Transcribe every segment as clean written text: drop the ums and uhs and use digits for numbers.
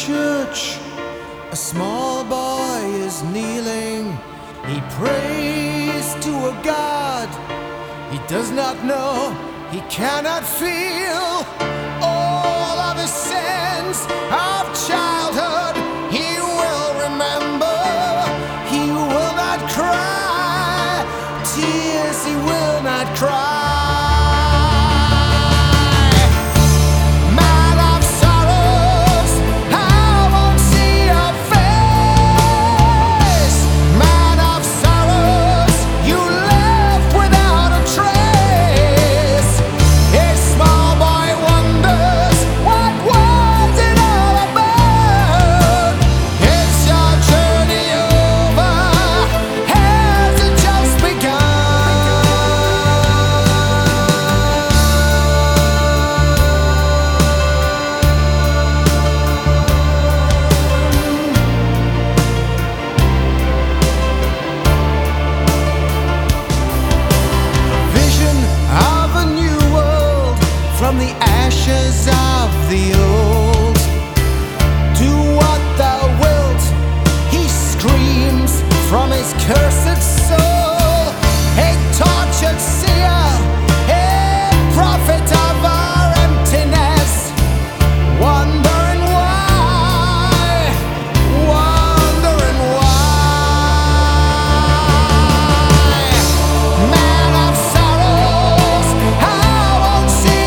church, a small boy is kneeling. He prays to a God he does not know, he cannot feel. All of his sins of childhood he will remember. He will not cry tears, he will not cry. From the ashes of the old, do what thou wilt, he screams from his cursed soul. A tortured seer, a prophet of our emptiness, wondering why, wondering why. Man of sorrows, I won't see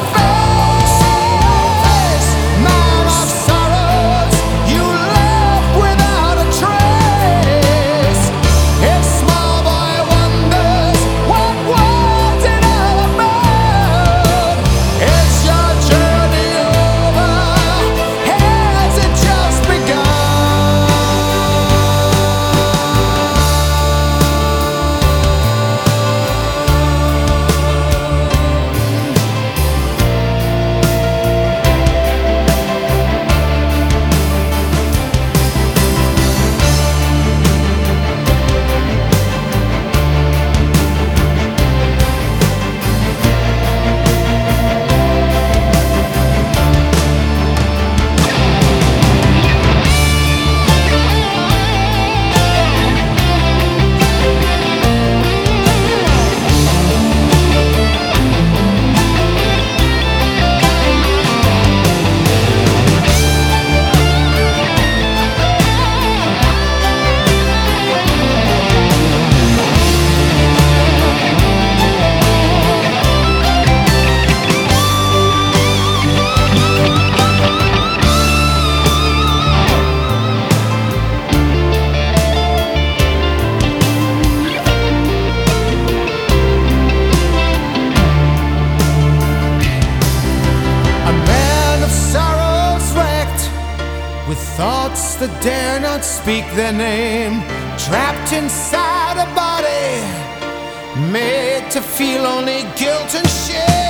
with thoughts that dare not speak their name, trapped inside a body made to feel only guilt and shame.